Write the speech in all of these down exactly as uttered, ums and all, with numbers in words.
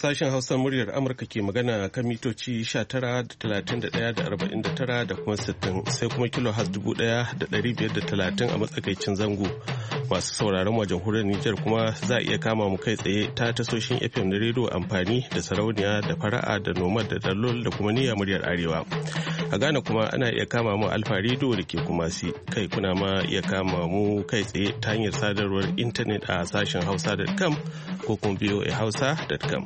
Sashen Hausa muryar Amurka ke magana kan mitoci sha tara da talatin da ɗaya da arba'in da tara da kuma sittin sai kuma kilo has dubu ɗaya da ɗari biyar da talatin a matsakaicin zango. Masu sauraron wajen jamhuriyar Nijar kuma za a iya kama mu kai tsaye ta tasoshin F M na rediyo amfani da sarauniya da fara'a da nomad da dalol da kuma niyya muryar Arewa. A Ghana kuma ana iya kama mu Alfa rediyo da ke Kumasi. Kai kuna ma iya kama mu kai tsaye ta hanyar sadarwar intanet a sashen hausa dot com ko kuma v o a hausa dot com.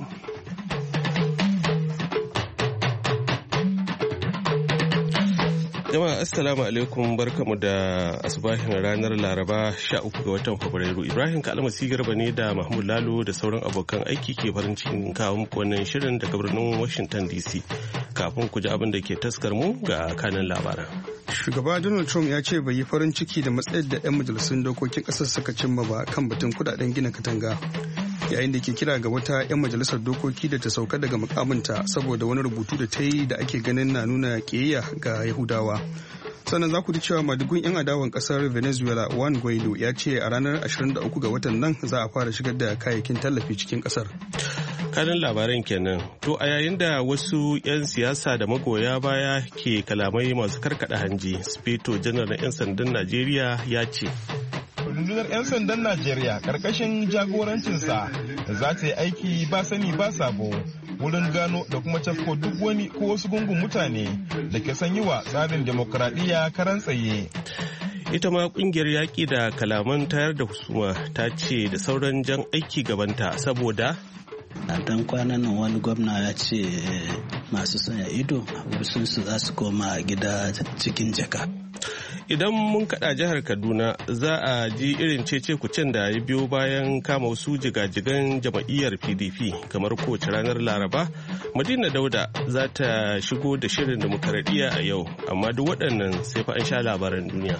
Jama'a assalamu alaikum, barkamu da asubahin ranar Laraba sha uku ga watan Fabrairu. Ibrahim Kalmasi Garba ne da Mahmud Lalo da sauran abokan aiki ke farin cikin kawo muku wannan shirin daga birnin Washington D C. Kafin ku ji abin da ke taskar mu ga kanin labaran. Shugaba Donald Trump ya ce bai yi farin ciki da matsayar da 'yan majalisun dokokin ƙasar suka cimma ba kan batun kudaden gina katanga. Yayin da ke kira ga wata 'yan majalisar dokoki da ta sauka daga mukaminta saboda wani rubutu da ta yi da ake ganin na nuna ƙiyayya ga Yahudawa. Sannan za ku ji cewa madugun 'yan adawan ƙasar Venezuela Juan Guaido ya ce a ranar ashirin da uku ga watan nan za a fara shigar da kayayyakin tallafi cikin ƙasar. Kanin labaran kenan. To a yayin da wasu 'yan siyasa da magoya baya ke kalamai masu karkada hanji, Sufeto Janar na 'yan sandan Najeriya ya ce rundunar 'yan sandan Najeriya karkashin jagorancinsa za ta yi aiki ba sani ba sabo wurin gano da kuma cafko duk wani ko wasu gungun mutane da ke son yi wa tsarin demokradiyya karan tsaye. Ita ma kungiyar yaƙi da kalaman tayar da husuma ta ce da sauran jan aiki gabanta saboda a dan kwanan nan wani gwamna ya ce masu sanya ido wasu su za su koma gida cikin jaka. Idan mun kada jihar Kaduna za a ji irin cece kucen da ya biyo bayan kama wasu jigajigan jama'iyyar P D P kamar kowace ranar Laraba. Madina Dauda za ta shigo da shirin demokaradiyya a yau, amma duk waɗannan sai fa an sha labaran duniya.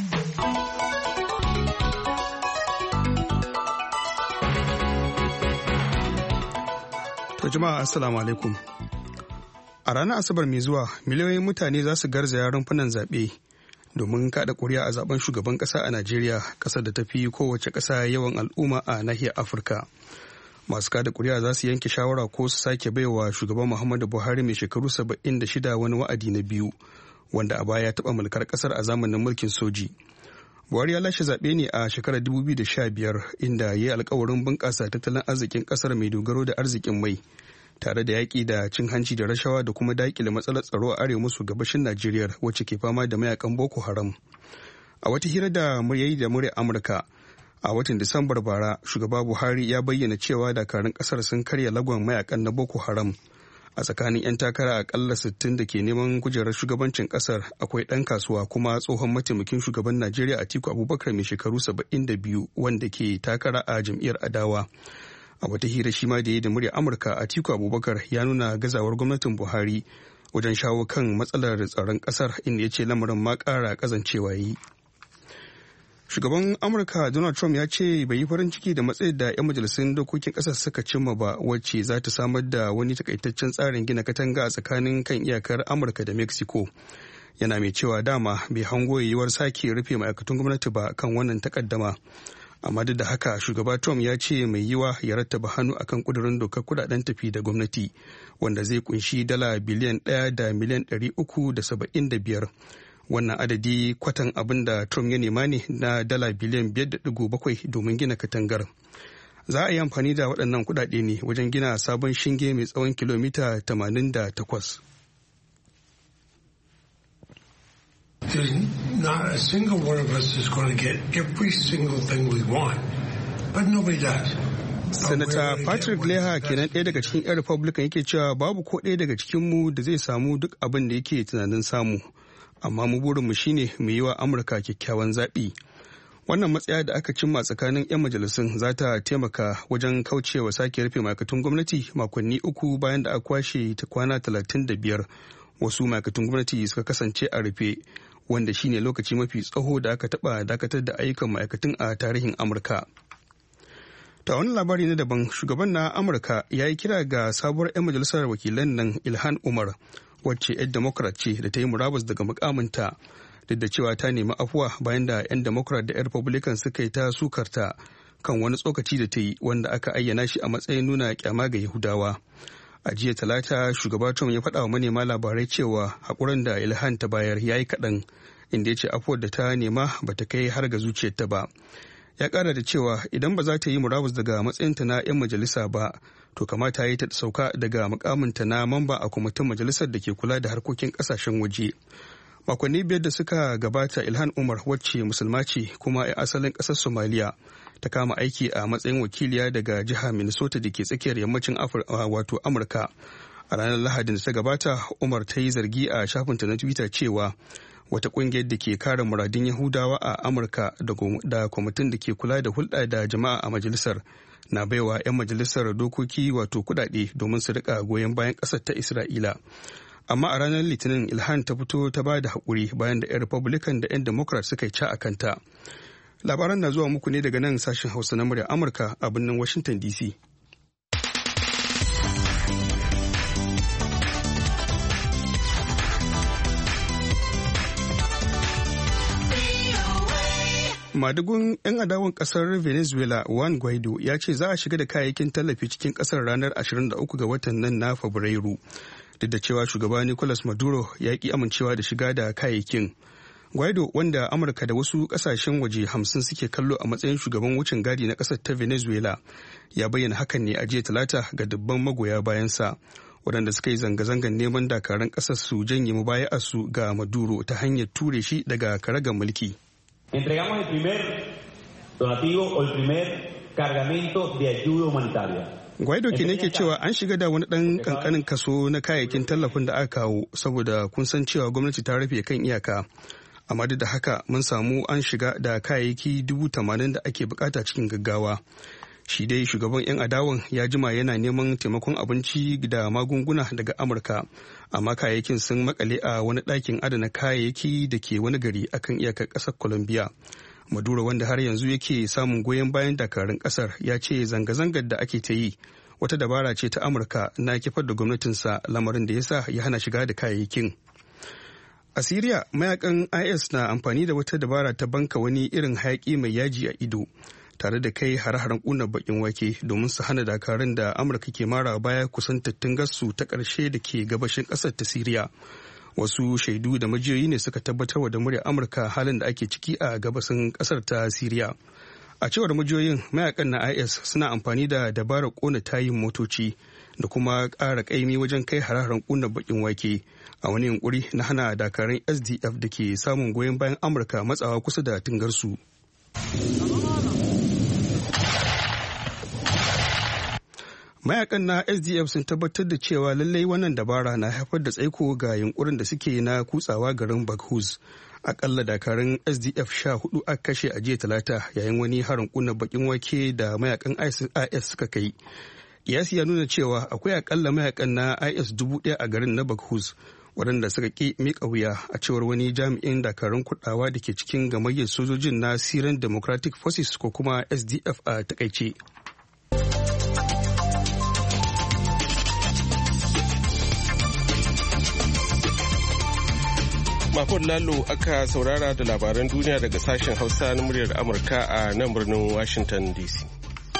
To jama'a assalamu alaikum. A ranar Asabar mai zuwa miliyoyin mutane za su garzaya rumfunan zaɓe domin kaɗa ƙuri'a a zaben shugaban ƙasa a Najeriya, ƙasar da ta fi kowace ƙasa yawan al'umma a nahiyar Afirka. Masu kaɗa ƙuri'a za su yanke shawara ko su sake baiwa shugaban Muhammadu Buhari mai shekaru saba'in da shida wani wa'adi na biyu, wanda a baya ya taɓa mulkar ƙasar a zamanin mulkin soji. Buhari ya lashe zaɓe ne a shekarar dubu biyu da sha biyar inda ya yi alkawarin bunƙasa tattalin arzikin ƙasar mai dogaro da arzikin mai, tare da yaƙi da cin hanci da rashawa da kuma daƙile matsalar tsaro a arewa maso gabashin Najeriya wacce ke fama da mayakan Boko Haram. A wata hira da muryayi da murya Amurka a watan Disambar bara, shugaba Buhari ya bayyana cewa dakarun ƙasar sun karya lagon mayakan na Boko Haram. A tsakanin 'yan takara akalla sittin da ke neman kujerar shugabancin ƙasar akwai ɗan kasuwa kuma tsohon mataimakin shugaban Najeriya Atiku Abubakar mai shekaru saba'in da biyu wanda ke takara a jam'iyyar adawa. A wata hira shi ma da ya da murya Amurka, Atiku Abubakar ya nuna gazawar gwamnatin Buhari wajen shawo kan matsalar tsaron kasar, inda ya ce lamarin ma ƙara ƙazancewa yi. Shugaban Amurka Donald Trump ya ce bai yi farin ciki da matsayin da 'yan majalisun dokokin ƙasar suka cimma ba, wacce za ta samar da wani takaitaccen tsarin gina katanga a tsakanin kan iyakar Amurka da Mexico. Yana mai cewa dama bai hango yiwuwar sake rufe ma'aikatan gwamnati ba kan wannan takaddama. Amma duk da haka shugaba Trump ya ce mai yiwa ya rattaba hannu akan kudurin dokar kudaden tafi da gwamnati wanda zai kunshi dala biliyan ɗaya da miliyan ɗari uku da saba'in da biyar. Wannan adadi kwatan abin da Trump ya nema ne na dala biliyan biyar da ɗigo bakwai domin gina katangar. Za a yi amfani da waɗannan kudade ne wajen gina sabon shinge mai tsawon kilomita tamanin da takwas. There's not a single one of us is going to get every single thing we want, but nobody does. Sanata Patrick Leahy kenan ɗaya daga cikin 'yan Republican yake cewa babu ko ɗaya daga cikinmu da zai samu duk abin da yake tunanin samu, amma mu burinmu shine mu yi wa Amurka kyakkyawan zaɓi. Wannan matsaya da aka cimma tsakanin 'yan majalisun za ta taimaka wajen kaucewa sake rufe ma'aikatan gwamnati makonni uku bayan da aka kwashe ta kwana talatin da biyar wasu ma'aikatan gwamnati suka kasance a rufe, wanda shine lokaci mafi tsaho da aka taba dakatar da ayyukan ma'aikatan a tarihin Amurka. Ta wani labari na daban, shugaban na Amurka ya yi kira ga sabuwar 'yan majalisar wakilan nan Ilhan Umar, wacce 'yan Democrat ce da ta yi murabus daga mukaminta, duk da cewa ta nemi afuwa bayan da 'yan Democrat da 'yan Republican suka yi ta sukarta kan wani tsokaci da ta yi wanda aka ayyana shi a matsayin nuna kyama ga Yahudawa. A jiya Talata shugaba Trump ya faɗa wa manema labarai cewa haƙurin da Ilhan ta bayar ya yi kaɗan, inda ya ce afuwar da ta nema ba ta kai har ga zuciyarta ba. Ya ƙara da cewa idan ba za ta yi murabus daga matsayinta na 'yan majalisa ba, to kamata ya yi ta sauka daga mukaminta na mamba a kwamitin majalisar da ke kula da harkokin ƙasashen waje. Makonni biyar da suka gabata Ilhan Umar wacce musulma ce kuma 'yan asalin ƙasar Somaliya ta kama aiki a matsayin wakiliya daga jihar Minnesota da ke tsakiyar yammacin wato Amurka. A ranar Lahadin da ta gabata, Umar ta yi zargi a shafinta na Twitter cewa wata kungiyar da ke kare muradun Yahudawa a Amurka da kwamitin da ke kula da hulɗa da jama'a a majalisar na baiwa 'yan majalisar dokoki wato kuɗaɗe domin su rika goyon bayan ƙasar ta Isra'ila. Amma a ranar Litinin Ilhan ta fito ta ba da haƙuri bayan da 'yan Republican da 'yan Democrat suka yi ca a kanta. Labaran na zuwa muku ne daga nan sashen Hausa na muryar Amurka a birnin Washington D C. Madugun 'yan adawan kasar Venezuela Juan Guaido ya ce za a shiga da kayayyakin tallafi cikin kasar ranar ashirin da uku ga watan nan na Fabrairu, duk da cewa shugaba Nicolas Maduro ya ki amincewa da shiga da kayayyakin. Guaido, wanda Amurka da wasu kasashen waje hamsin suke kallo a matsayin shugaban wucin gadi na kasar ta Venezuela, ya bayyana hakan ne a jiya Talata ga dubban magoya bayansa, waɗanda suka yi zanga-zangar neman dakaran ƙasar su janye mubaya'arsu ga Maduro ta hanyar ture shi daga karagar mulki. Entregamos el primer donativo o el primer cargamento de ayuda humanitaria. Guaido ke ne ke cewa an shiga da wani ɗan kankanin kaso na kayayyakin tallafin da aka kawo saboda kun san cewa gwamnati ta rufe kan iyaka. Amma duk da haka mun samu an shiga da kayayyaki dubu tamanin da ake bukata cikin gaggawa. Shi dai shugaban 'yan adawan ya jima yana neman taimakon abinci da magunguna daga Amurka, amma kayayyakin sun makale a wani ɗakin adana kayayyaki da ke wani gari akan iyakar ƙasar Colombia. Maduro, wanda har yanzu yake samun goyon bayan dakarun ƙasar, ya ce zanga-zangar da ake ta yi wata dabara ce ta Amurka na kifar da gwamnatinsa, lamarin da ya sa ya hana shiga da kayayyakin. A Siriya, mayakan I S na amfani da wata dabara ta banka wani irin hayaki mai yaji a ido, tare da kai hare-haren ƙunar bakin wake domin su hana dakarun da Amurka ke mara baya kusantattun gasu ta ƙarshe da ke gabashin ƙasar ta Siriya. Wasu shaidu da majiyoyi ne suka tabbatarwa da muryar Amurka halin da ake ciki a gabasin ƙasar ta Siriya. A cewar majiyoyin, mayakan na I S suna amfani da dabarar ƙona tayin motoci da kuma ƙara ƙaimi wajen kai hare-haren ƙunar bakin wake a wani yunkuri na hana dakarun S D F da ke samun goyon bayan Amurka matsawa kusa da tungarsu. Mayakan na S D F sun tabbatar da cewa lallai wannan dabara na haifar da tsaiko ga yunkurin da suke na kutsawa garin Baghuz. Akalla dakarun S D F sha hudu aka kashe a jiya Talata yayin wani harin kuna bakin wake da mayakan I S suka kai. Kiyasi ya nuna cewa akwai akalla mayakan na I S dubu ɗaya a garin na Baghuz, waɗanda suka ƙi miƙa wuya, a cewar wani jami'in dakarun kudawa da ke cikin gamayyar sojojin na Syrian Democratic Forces ko kuma S D F a takaice. Mahmud Lalo aka saurara da labaran duniya daga sashen Hausa na muryar Amurka a nan birnin Washington D C.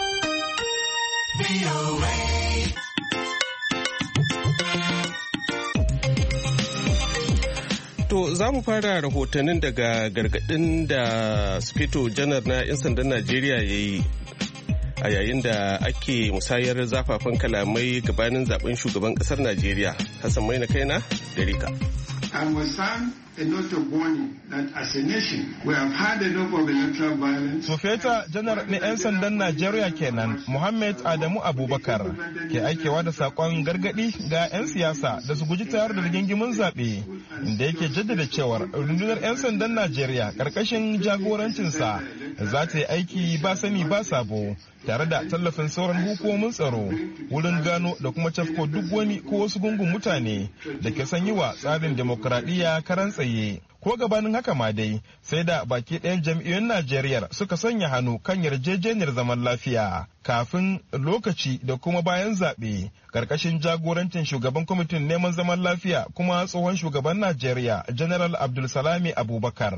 To za mu fara rahotannin daga gargaɗin da Sufeto Janar na 'yan sandan Najeriya ya yi a yayin da ake musayar zafafan kalamai gabanin zaben shugaban ƙasar Najeriya. Hassan Maina kaina da Rika. And we stand a note of warning that as a nation we have had enough of electoral violence. Sufeta janar na 'yan sandan Najeriya kenan Muhammad Adamu Abubakar ke aikewa da sakon gargadi ga 'yan siyasa da su guji tayar da rigingimin zaɓe, inda yake jaddada cewar rundunar 'yan sandan Najeriya ƙarƙashin jagorancinsa za ta yi aiki ba sani ba sabo tare da tallafin sauran hukumomin tsaro wurin gano da kuma cafko duk wani ko wasu gungun mutane da ke son yi wa tsarin demokuraɗiyya karan tsaye. Ko gabanin haka ma dai sai da baki ɗayan jam'iyyun Najeriya suka sanya hannu kan yarjejeniyar zaman lafiya kafin, lokaci da kuma bayan zaɓe ƙarƙashin jagorancin shugaban kwamitin neman zaman lafiya kuma tsohon shugaban Najeriya General Abdulsalami Abubakar.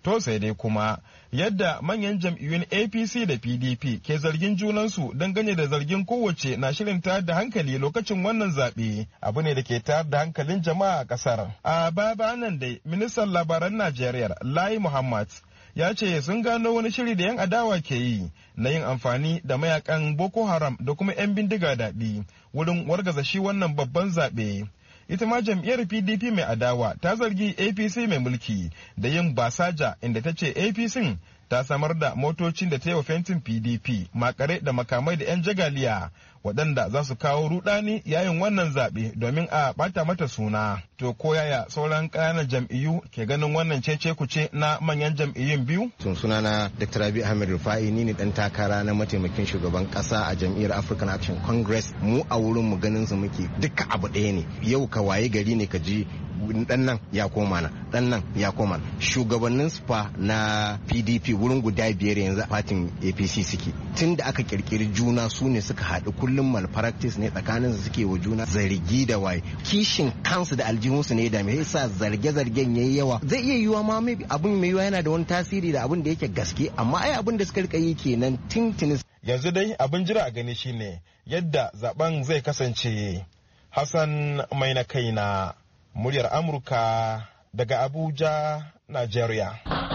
To sai dai kuma yadda manyan jam'iyyun A P C da P D P ke zargin junansu dangane da zargin kowace na shirin tayar da hankali lokacin wannan zaɓe abu ne da ke tayar da hankalin jama'a a ƙasar. A baya nan dai ministan labaran Najeriya Lai Muhammad ya ce sun gano wani shiri da 'yan adawa ke yi na yin amfani da mayakan Boko Haram da kuma 'yan bindiga daɗi wurin wargaza shi wannan babban zaɓe. Ita ma jam'iyyar P D P mai adawa ta zargi A P C mai mulki da yin basaja inda ta ce A P C ta samar da motocin da ta yi wa fentin P D P makare da makamai da 'yan jagaliya waɗanda za su kawo rudani yayin wannan zaɓe domin a ɓata mata suna. To ko yaya sauran ƙananan jam'iyyu ke ganin wannan cece kuce na manyan jam'iyyun biyu? Sun suna na Doctor Rabi Ahmed Rufai, ni ne ɗan takara na mataimakin shugaban ƙasa a jam'iyyar African Action Congress. Mu a wurin mu ganin su muke duka abu ɗaya ne. Yau ka waye gari ne ka ji dan nan ya koma na dan nan ya koma shugabannin spa na P D P wurin guda biyar yanzu a fatin A P C suke tun da aka kirkiri juna su ne suka haɗu kullum malpractice ne tsakanin su suke wa juna zargi da waye kishin kansu da aljihunsu ne da me yasa zarge-zargen yayi yawa zai iya yiwa ma abin mai yiwa yana da wani tasiri da abin da yake gaske amma ai abin da suka rika yi kenan tintinis. Yanzu dai abin jira a gani shine yadda zaben zai kasance. Hassan mai na kaina muryar Amurka daga Abuja, Nigeria.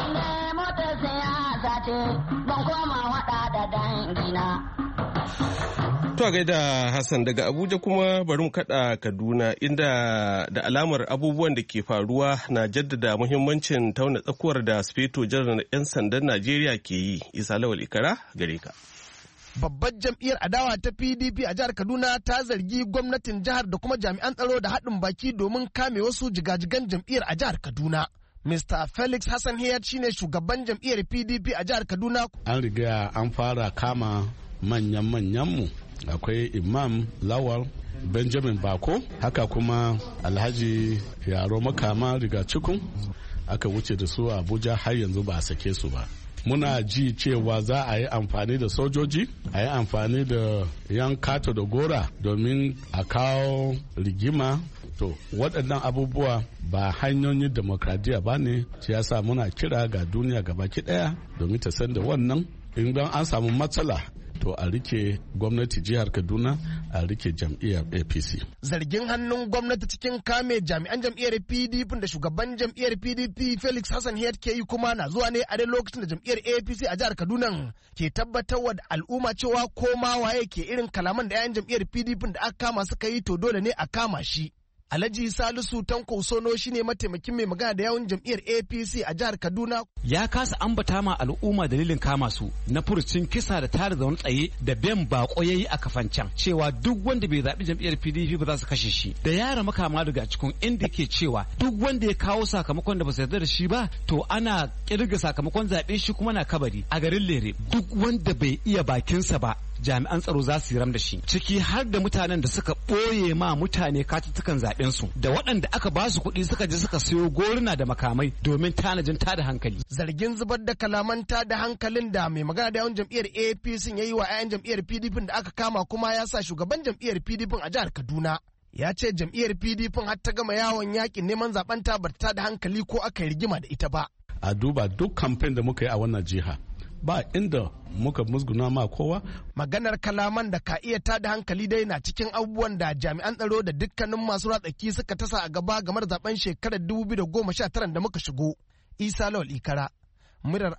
To gaida Hassan daga Abuja kuma bari mu kada Kaduna inda da alamar abubuwan da ke faruwa na jaddada muhimmancin tauna tsakuwar da Sufeto Janar 'yan sandan Najeriya ke yi. Isa Lawal Ikara gare ka. Babbar jam'iyyar adawa ta P D P a jihar Kaduna ta zargi gwamnatin jihar da kuma jami'an tsaro da haɗin baki domin kame wasu jigajigan jam'iyyar a jihar Kaduna. Mister Felix Hassan Hiyat shine shugaban jam'iyyar P D P a jihar Kaduna. An riga an fara kama manyan-manyanmu. Akwai Imam Lawal Benjamin Bako, haka kuma Alhaji Yaro Makama riga cikun aka wuce da su a Abuja har yanzu ba a sake su ba. Muna ji cewa za a yi amfani da sojoji, a yi amfani da yan kato da gora domin a kawo rigima. To waɗannan abubuwa ba hanyoyin demokradiyya ba ne, shi yasa muna kira ga duniya gabaki ɗaya domin ta san da wannan. In an samu matsala to a rike gwamnati jihar Kaduna, a rike jam'iyyar A P C. Zargin hannun gwamnati cikin kame jami'an jam'iyyar P D P da shugaban jam'iyyar P D P Felix Hassan Hiyat ke yi kuma na zuwa ne a dai lokacin da jam'iyyar A P C a jihar Kaduna ke tabbatarwa da al'umma cewa koma waye ke irin kalaman da 'ya'yan jam'iyyar P D P da aka kama suka yi to dole ne a kama shi. Alhaji Salisu Tanko Sono shine mataimakin mai magana da yawun jam'iyyar A P C a jihar Kaduna. Ya kasa ambata ma al'umma dalilin kama su na furucin kisa da tare da wani tsaye da Ben Bako yayi a Kafancan cewa duk wanda bai zaɓi jam'iyyar P D P ba za su kashe shi. Da yara makama daga cikin inda ke cewa duk wanda ya kawo sakamakon da ba su yarda da shi ba to ana kirga sakamakon zaɓe shi kuma na kabari a garin Lere. Duk wanda bai iya bakinsa ba jami'an tsaro za su yi ram da shi, ciki har da mutanen da suka ɓoye ma mutane katuttukan zaɓensu da waɗanda aka ba su kuɗi suka je suka siyo goruna da makamai domin tanajin tada hankali. Zargin zubar da kalaman tada hankalin da mai magana da yawan jam'iyyar A P C ya yi wa 'ya'yan jam'iyyar P D P da aka kama kuma ya sa shugaban jam'iyyar P D P a jihar Kaduna. Ya ce jam'iyyar P D P har ta gama yawon yakin neman zaben ta bar ta da hankali ko aka yi rigima da ita ba. A duba duk kamfen da muka yi a wannan jiha. Ba inda muka musguna ma kowa. Maganar kalaman da ka iya tada hankali dai na cikin abubuwan da jami'an tsaro da dukkanin masu ratsaki suka tasa a gaba game da zaben shekarar dubu biyu da goma sha tara da muka shigo. Isa Lawal Ikara, murar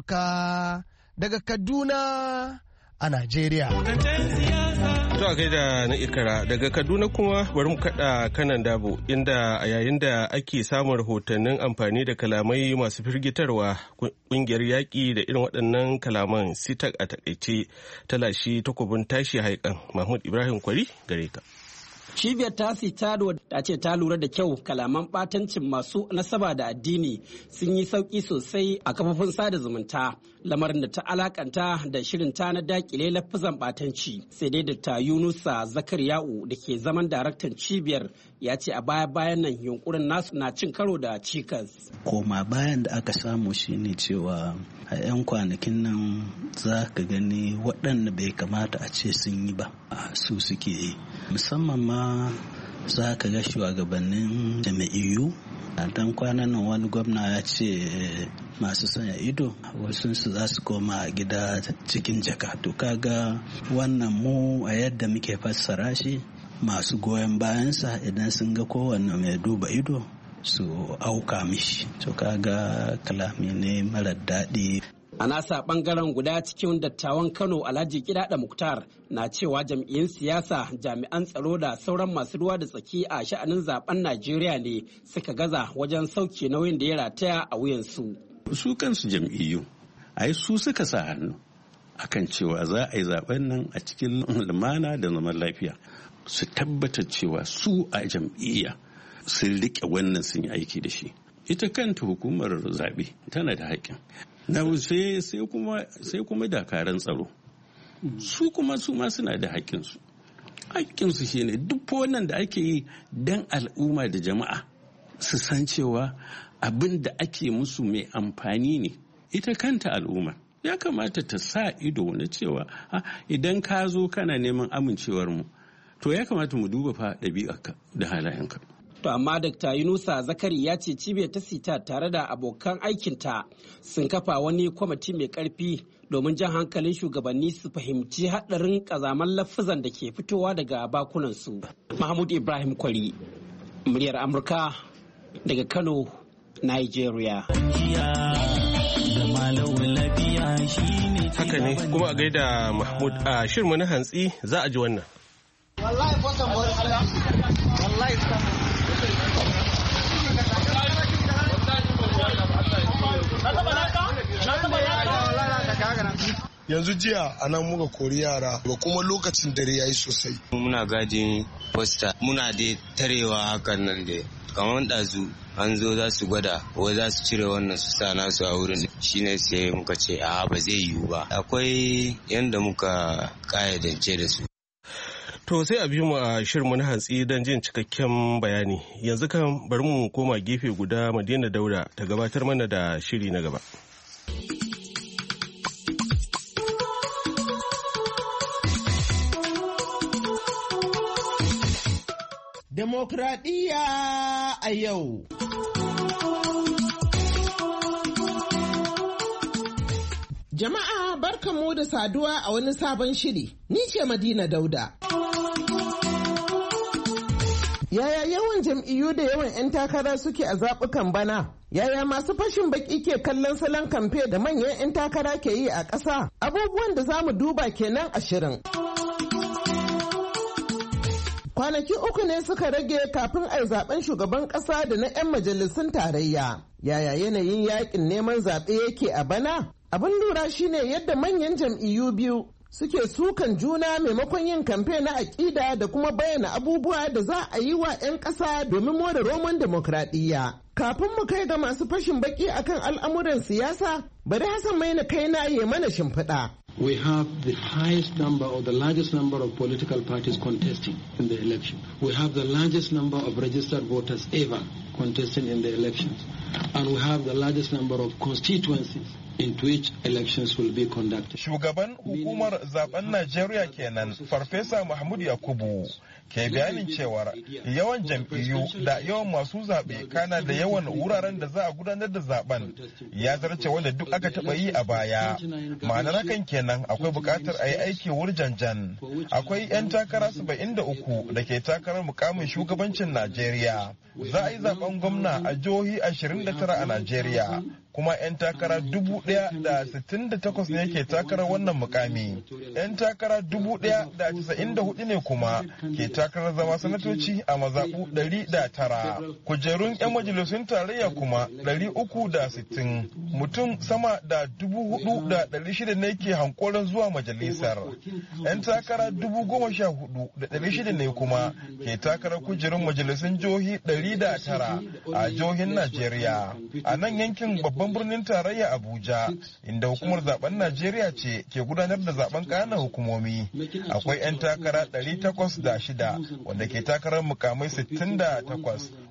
Amurka daga Kaduna a Najeriya. To a gaida na Ikara daga Kaduna kuma bari mu kada kanan dabo inda a yayin da ake samun rahotannin amfani da kalamai masu firgitarwa kungiyar yaƙi da irin waɗannan kalaman sitak a takaice talashi takobin tashi haikan. Mahmud Ibrahim Kwari gare ka. Cibiyar tasi ta ce ta lura da kyau kalaman ɓatancin masu nasaba da addini sun yi sauƙi sosai a kafofin sada zumunta, lamarin da ta alakanta da shirin ta na dakile lafizan ɓatanci. Sai dai Dr. Yunusa Zakariya'u da ke zaman daraktan cibiyar ya ce a baya-bayan nan yunkurin nasu na cin karo da cikas. Koma bayan da aka samu shine cewa a 'yan kwanakin nan za ka gani waɗanda bai kamata a ce sun yi ba su suke yi, musamman ma za ka ga shugabannin jami'iyyu. A dan kwanan nan wani gwamna ya ce masu sanya ido, wasu su za su koma gida cikin jaka. To kaga wannan mu a yadda muke fassara shi, masu goyon bayansa idan sun ga kowanne mai duba ido su auka mishi. To kaga kalami ne marar daɗi. A nasa bangaren guda cikin dattawan Kano Alhaji Kidada Muktar na cewa jam'iyyun siyasa, jami'an tsaro da sauran masu ruwa da tsaki a sha'anin zaben Najeriya ne suka gaza wajen sauke nauyin da ya rataya a wuyansu. Su kansu jam'iyyu ai su suka sa hannu akan cewa za a yi zaben nan a cikin lumana da zaman lafiya. Su tabbatar cewa su a jam'iyya sun riƙe wannan sun yi aiki da shi. Ita kanta hukumar zaɓe tana da haƙƙin. Na sai sai kuma sai kuma dakaran tsaro su kuma su ma suna da haƙƙinsu. Haƙƙinsu shine duk wannan da ake yi dan al'umma da jama'a su san cewa abin da ake musu mai amfani ne. Ita kanta al'umma ya kamata ta sa ido na cewa idan ka zo kana neman amincewar mu, to ya kamata mu duba fa ɗabi'arka da halayenka. To amma Dakta Yunusa Zakari ya ce cibiyar ta sita tare da abokan aikinta sun kafa wani kwamiti mai karfi domin jan hankalin shugabanni su fahimci haɗarin ƙazaman lafizan da ke fitowa daga bakunansu. Mahmud Ibrahim Kwari, muryar Amurka daga Kano, Nigeria. Haka ne, kuma a gaida Mahmud, a shirmu na hantsi za a ji wannan. Wallahi yanzu jiya a nan muka kori yara ba kuma lokacin dare ya yi sosai. Muna gadin posta muna da tarewa hakan nan da kamar ɗazu an zo za su gwada ko za su cire wannan su sa nasu a wurin, shine sai muka ce a ba zai yiwu ba, akwai yanda muka ƙayyadance da su. To sai a bi mu a shirinmu na hantsi don jin cikakken bayani. Yanzu kan bari mu koma gefe guda Madina Dauda ta gabatar mana da shiri na gaba. Demokradiyya a yau. Jama'a barkanmu da saduwa a wani sabon shiri. Ni ce Madina Dauda. Yaya yawan jam'iyyu da yawan 'yan takara suke a zaɓukan bana? Yaya masu fashin baki ke kallon salon kamfe da manyan 'yan takara ke yi a ƙasa? Abubuwan da za mu duba kenan a shirin. Kwanaki uku ne suka rage kafin a yi zaben shugaban ƙasa da na 'yan majalisun tarayya. Yaya yanayin yakin neman zaɓe yake a bana? Abin lura shine yadda manyan jam'iyyu biyu suke sukan juna maimakon yin kamfe na aƙida da kuma bayyana abubuwa da za a yi wa 'yan ƙasa domin more roman demokradiyya. Kafin mu kai ga masu fashin baki akan al'amuran siyasa, bari Hassan Maina kaina ya mana shimfiɗa. We have the highest number or the largest number of political parties contesting in the election. We have the largest number of registered voters ever contesting in the elections. And we have the largest number of constituencies in which elections will be conducted. Shugaban hukumar zaben Najeriya kenan Farfesa Mahmud Yakubu ke bayanin cewar yawan jam'iyyu da yawan masu zaɓe kana da yawan wuraren da za a gudanar da zaben ya zarce wanda duk aka taɓa yi a baya. Ma'anar hakan kenan akwai buƙatar a yi aiki wurjanjan. Akwai 'yan takara saba'in da uku da ke takarar mukamin shugabancin Najeriya. Za a yi zaben gwamna a jihohi ashirin da tara a Najeriya. Kuma 'yan takara dubu ɗaya da sittin da takwas ne ke takarar wannan mukami. 'Yan takara dubu ɗaya da casa'in da hudu ne kuma ke takarar zama sanatoci a mazaɓu ɗari da tara. Kujerun 'yan majalisun tarayya kuma ɗari uku da sittin. Mutum sama da dubu hudu da ɗari shida ne ke hankoron zuwa majalisar. 'Yan takara dubu goma sha hudu da ɗari shida ne kuma ke takarar kujerun majalisun jihohi ɗari da tara a jihohin Najeriya. A nan yankin babban babban birnin tarayya Abuja, inda hukumar zaben Najeriya ce ke gudanar da zaben ƙananan hukumomi. Akwai 'yan takara ɗari takwas da shida wanda ke takarar mukamai sittin da takwas,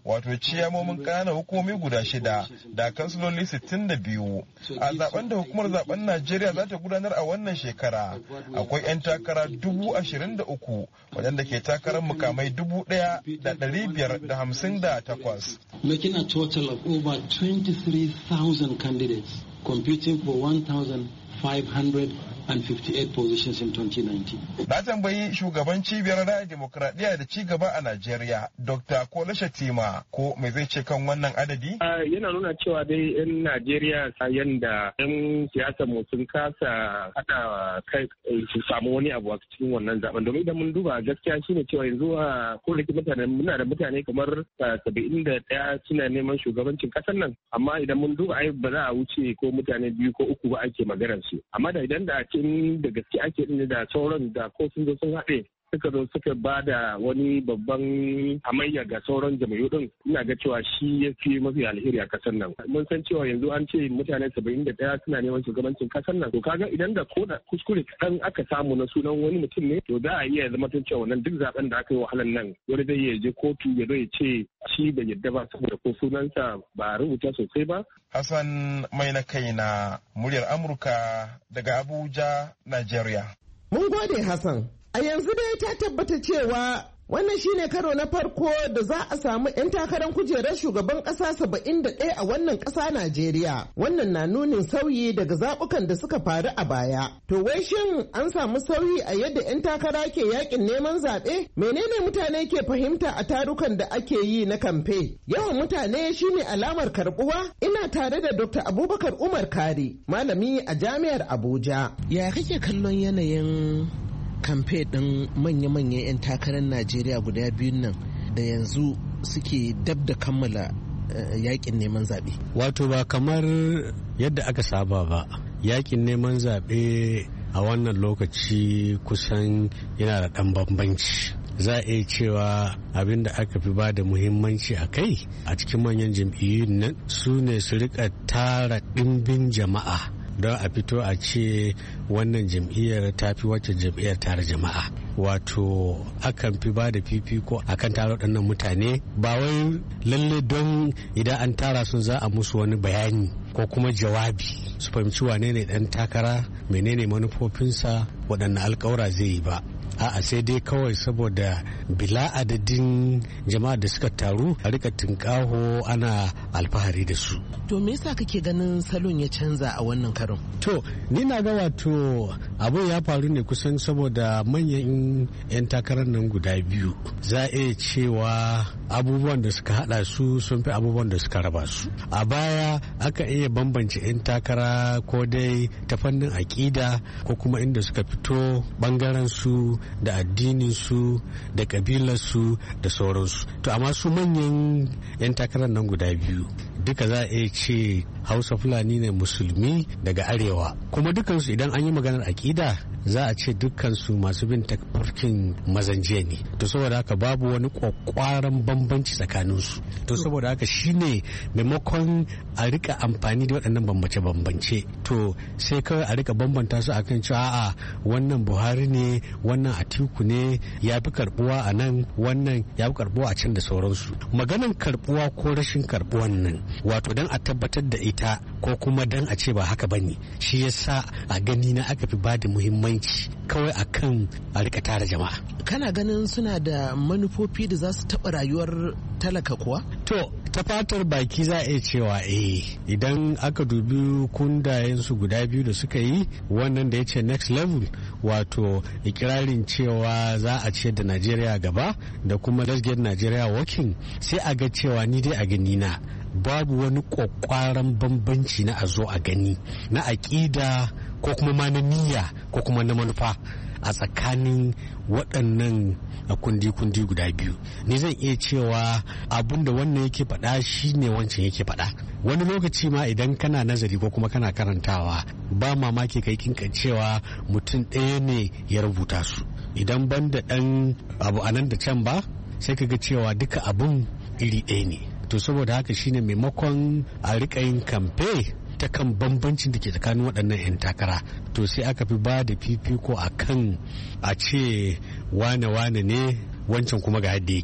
wato ciyamomin ƙananan hukumomi guda shida da kansiloli sittin da biyu. A zaben da hukumar zaben Najeriya za ta gudanar a wannan shekara akwai 'yan takara dubu ashirin da uku waɗanda ke takarar mukamai dubu ɗaya da ɗari biyar da hamsin da takwas. Making a total of over twenty-three thousand candidates competing for one thousand five hundred fifty-eight positions in twenty nineteen. Na tambayi shugaban cibiyar raya demokradiyya da ci gaba a Najeriya, Doctor Kola Shatima, ko me zai ce kan wannan adadi? Uh, yana nuna cewa dai 'yan Najeriya yanda 'yan siyasar mu sun kasa hada kai su samu wani abu a cikin wannan zaben. Domin idan mun duba gaskiya shine cewa yanzu a kowane mutane muna da mutane kamar saba'in da ɗaya suna neman shugabancin kasar nan. Amma idan mun duba ai ba za a wuce ko mutane biyu ko uku ba ake maganar su. Amma da idan da in da gaske ake ɗin da sauran da ko sun zo sun haɗe suka zo suka ba da wani babban hamayya ga sauran jam'iyyu din, ina ga cewa shi ya fi mafi alheri a kasar nan. Mun san cewa yanzu an ce mutane saba'in da ɗaya suna neman shugabancin kasar nan. To kaga idan da ko da kuskure kaɗan aka samu na sunan wani mutum ne, to za a iya zama tun cewa wannan duk zaben da aka yi wahalan nan wani zai iya je kotu ya zo ya ce shi bai yadda ba saboda ko sunansa ba a rubuta sosai ba. Hassan mai na kai na muryar Amurka daga Abuja, Najeriya. Mun gode Hassan. A yanzu dai ta tabbata cewa wannan shine karo na farko da za a samu 'yan takarar kujerar shugaban ƙasa saba'in da ɗaya a wannan ƙasa Najeriya. Wannan na nunin sauyi daga zaɓukan da suka faru a baya. To wai shin an samu sauyi a yadda 'yan takara ke yakin neman zaɓe? Menene mutane ke fahimta a tarukan da ake yi na kamfe? Yawan mutane shine alamar karɓuwa? Ina tare da Doctor Abubakar Umar Kari, malami a Jami'ar Abuja. Ya kake kallon yanayin kamfe ɗin manya-manyan 'yan takarar Najeriya guda biyun nan da yanzu suke dab da kammala yakin neman zaɓe? Wato ba kamar yadda aka saba ba. Yakin neman zaɓe a wannan lokaci kusan yana da ɗan bambanci. Za a iya cewa abin da aka fi ba da muhimmanci a kai a cikin manyan jam'iyyun nan su ne su rika tara ɗimbin jama'a don a fito a ce wannan jam'iyyar ta fi wacce jam'iyyar tara jama'a. Wato akan fi ba da fifiko akan tara waɗannan mutane ba wai lalle don idan an tara su za a musu wani bayani ko kuma jawabi su fahimci wane ne ɗan takara, menene manufofinsa, waɗanne alƙawura zai yi ba. A'a sai dai kawai saboda bila adadin jama'a da suka taru a rika tinkaho ana alfahari da su. To me yasa kake ganin salon ya canza a wannan karon? To ni na ga wato abin ya faru ne kusan saboda manyan 'yan takarar nan guda biyu za a iya cewa abubuwan da suka hada su sun fi abubuwan da suka raba su. A baya aka iya bambance 'yan takara ko dai ta fannin aƙida ko kuma inda suka fito bangaren su da addininsu da kabilarsu da sauransu. To amma su manyan 'yan takarar nan guda biyu duka za a iya ce Hausa Fulani ne musulmi daga arewa, kuma dukansu idan an yi maganar aƙida za a ce dukkansu masu bin tafarkin mazanje ne. To saboda haka babu wani kwakwaran bambanci tsakaninsu. To saboda haka shine maimakon a rika amfani da waɗannan bambance-bambance to sai kawai a rika bambanta su akan cewa a'a wannan Buhari ne, wannan Atiku ne, ya fi karbuwa a nan, wannan ya fi karbuwa a can da sauransu. Maganan karbuwa ko rashin karbuwan nan wato dan a tabbatar da ita ko kuma dan a ce ba haka bane, shi yasa a gani na aka fi bada muhimmanci kawai akan a rika tara jama'a. Kana ganin suna da manufofi da za su taɓa rayuwar talaka kuwa? To ta fatar baki za a iya cewa eh, idan aka dubi kundayensu guda biyu da suka yi, wannan da ya ce next level wato ikirarin cewa za a ce da Najeriya gaba da kuma let's get Nigeria working, sai a ga cewa ni dai a gani na babu wani kwakwaran bambanci na a zo a gani na aƙida ko kuma ma na niyya ko kuma na manufa a tsakanin waɗannan kundi-kundi guda biyu. Ni zan iya cewa abin da wannan yake faɗa shi ne wancan yake faɗa. Wani lokaci ma idan kana nazari ko kuma kana karantawa ba mamaki kai kinka cewa mutum ɗaya ne ya rubuta su. Idan ban da ɗan abu a nan da can ba sai ka ga cewa duka abun iri ɗaya ne. To saboda haka shine maimakon a riƙa yin kamfe ta kan bambancin da ke tsakanin waɗannan 'yan takara, to sai aka fi ba da fifiko a kan a ce wane-wane ne wancan kuma ga yadda yake.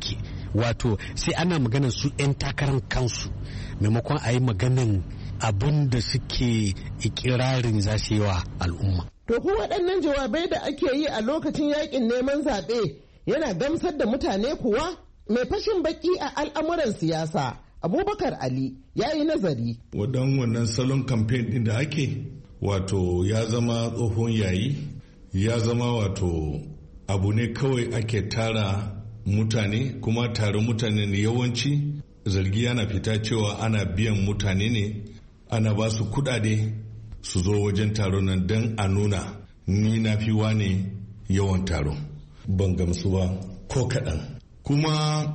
wato sai ana maganan su 'yan takarar kansu maimakon a yi maganan abin da suke ikirarin za su yi wa al'umma. To ku waɗannan jawabai da ake yi a lokacin yakin neman zaɓe yana gamsar da mutane kuwa? Mai fashin baki a al'amuran siyasa Abubakar Ali ya yi nazari. Wadan wannan salon kamfen ɗin da ake wato ya zama tsohon yayi, ya zama wato abu ne kawai ake tara mutane, kuma tare mutane ne yawanci zargi yana fita cewa ana biyan mutane ne, ana ba su kudade su zo wajen taron nan don a nuna ni na fi wane yawan taro. Ban gamsu ba ko kaɗan. Kuma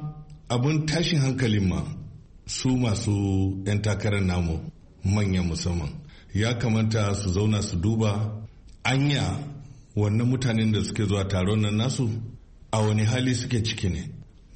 abin tashin hankalin ma su masu 'yan takarar namu manyan musamman ya kamata su zauna su duba anya wannan mutanen da suke zuwa taron nan nasu a wani hali suke ciki ne.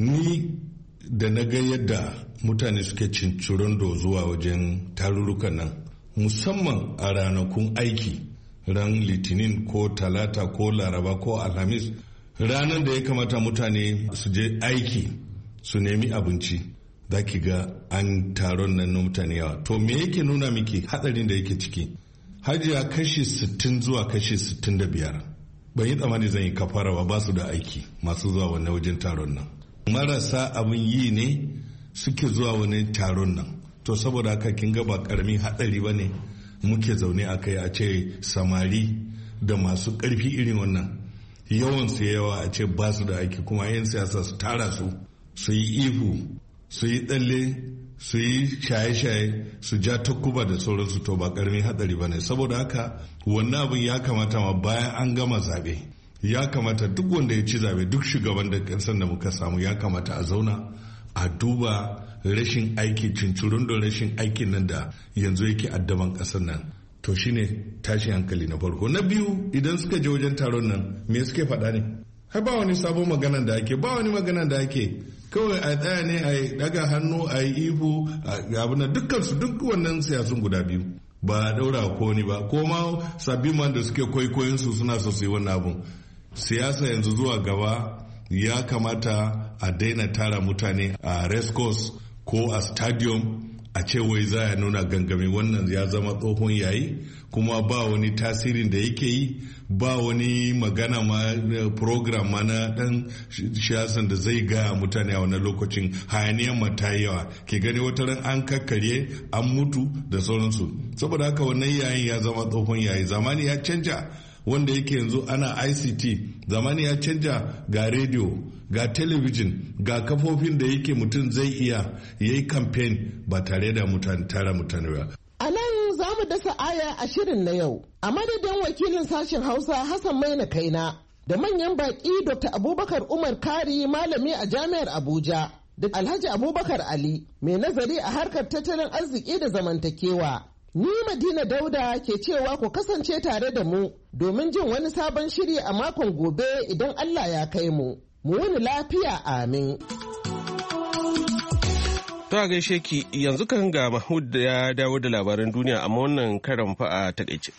Ni da na ga yadda mutane suke cincirin do zuwa wajen tarurrukan nan musamman a ranakun aiki, ran litinin ko talata ko laraba ko alhamis, ranar da ya kamata mutane su je aiki su nemi abinci, za ki ga an taron nan na mutane yawa. To me yake nuna miki hatsarin da yake ciki? Hajiya kashi sittin zuwa kashi sittin da biyar ban yi tsammani zan yi kafara ba, ba su da aiki masu zuwa wani wajen taron nan. Marasa abin yi ne suke zuwa wani taron nan. To saboda haka kin ga ba karamin hatsari ba ne muke zaune a kai, a ce samari da masu karfi irin wannan yawan su yawa, a ce ba su da aiki, kuma 'yan siyasa su tara su su yi ihu, su yi tsalle, su yi shaye-shaye, su ja takuba da sauransu. To ba karamin hatsari ba ne. Saboda haka wannan abin ya kamata ma bayan an gama zabe, ya kamata duk wanda ya ci zabe, duk shugaban da kansan da muka samu, ya kamata a zauna a duba rashin aiki, cincirin da rashin aikin nan da yanzu yake addaban kasar nan. To shine tashin hankali na farko. Na biyu, idan suka je wajen taron nan me suke faɗa ne? Har ba wani sabon maganan da ake, ba wani maganan da ake, kawai a tsaya ne a daga hannu a yi ihu a abin da dukkan su, duk wannan siyasun guda biyu ba a daura ko ni ba, ko ma sabbin man da suke kwaikwayon su suna so su yi wannan abun. Siyasa yanzu zuwa gaba ya kamata a daina tara mutane a race course ko a stadium a ce wai za a nuna gangami. Wannan ya zama tsohon yayi, kuma ba wani tasirin da yake yi, ba wani magana ma program ma na dan siyasan da zai gaya mutane a wannan lokacin. Hayaniyan ma ta yawa, ke gani wata ran an kakkarye, an mutu da sauransu. Saboda haka wannan yayin ya zama tsohon yayi. Zamani ya canja, wanda yake yanzu ana I C T, zamani ya canja, ga rediyo, ga talabijin, ga kafofin da yake mutum zai iya ya yi kamfen ba tare da mutane tara mutane ba. A nan za mu dasa aya a shirin na yau. A madadin wakilin sashen Hausa Hassan Maina Kaina da manyan baƙi Doctor Abubakar Umar Kari, malami a Jami'ar Abuja, da Alhaji Abubakar Ali, mai nazari a harkar tattalin arziki da zamantakewa. Ni Madina Dauda ke cewa ku kasance tare da mu domin jin wani sabon shiri a makon gobe idan Allah ya kai mu. Mu wuni lafiya, amin. To a gaishe ki, yanzu kan ga Mahmud da ya dawo da labaran duniya, amma wannan karan fa a takaice.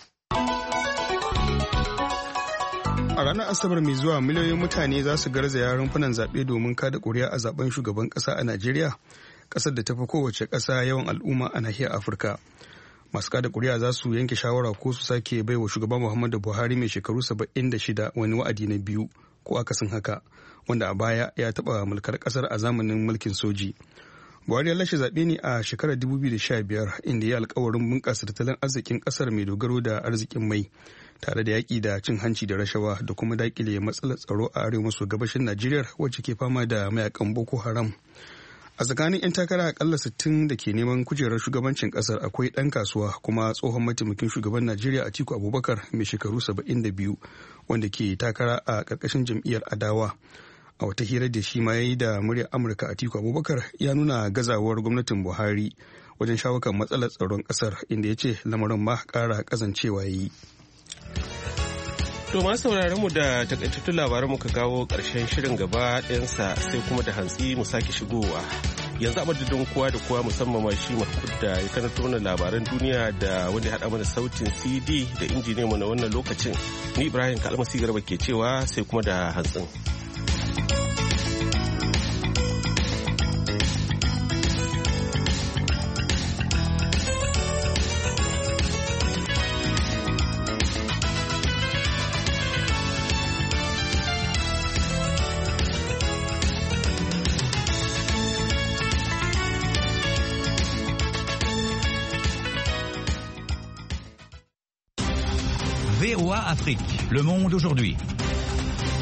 A ranar Asabar mai zuwa miliyoyin mutane za su garzaya rumfunan zaɓe domin kada ƙuri'a a zaben shugaban ƙasa a Najeriya, ƙasar da ta fi kowace ƙasa yawan al'umma a nahiyar Afirka. Masu kada ƙuri'a za su yanke shawara ko su sake baiwa shugaban Muhammadu Buhari mai shekaru saba'in da shida wani wa'adi na biyu ko akasin haka, wanda a baya ya taɓa mulkar ƙasar a zamanin mulkin soji. Buhari ya lashe zaɓe ne a shekarar dubu biyu da sha biyar, inda ya alkawarin bunƙasa tattalin arzikin ƙasar mai dogaro da arzikin mai, tare da yaƙi da cin hanci da rashawa da kuma daƙile matsalar tsaro a arewa maso gabashin Najeriya wacce ke fama da mayakan Boko Haram. A tsakanin 'yan takara akalla sittin da ke neman kujerar shugabancin ƙasar akwai ɗan kasuwa kuma tsohon mataimakin shugaban Najeriya Atiku Abubakar mai shekaru saba'in da biyu wanda ke takara a ƙarƙashin jam'iyyar adawa. A wata hira da shi ma ya yi da muryar Amurka, Atiku Abubakar ya nuna gazawar gwamnatin Buhari wajen shawo kan matsalar tsaron ƙasar, inda ya ce lamarin ma ƙara ƙazancewa ya yi. To masu sauraron mu da takaitattun labaran muka kawo ƙarshen shirin gaba ɗayansa, sai kuma da hantsi mu sake shigowa. Yanzu a madadin kowa da kowa, musamman ma shi Mahmud da ya karanto mana labaran duniya da wanda ya haɗa mana sautin C D da injiniyanmu na wannan lokacin. Ni Ibrahim Kalmasi Garba ke cewa sai kuma da hantsin. V O A Afrique, Le Monde aujourd'hui.